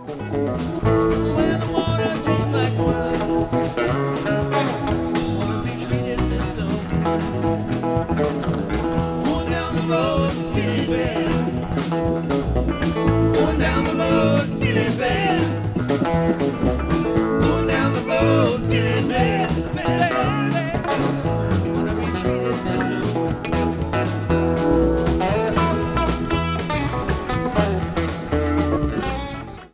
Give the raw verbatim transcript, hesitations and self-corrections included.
When the water tastes like blood, wanna be treated as though. Going down the road, feeling bad. Going down the road, feeling bad. Going down the road, feeling bad. Bad, bad. Wanna be treated as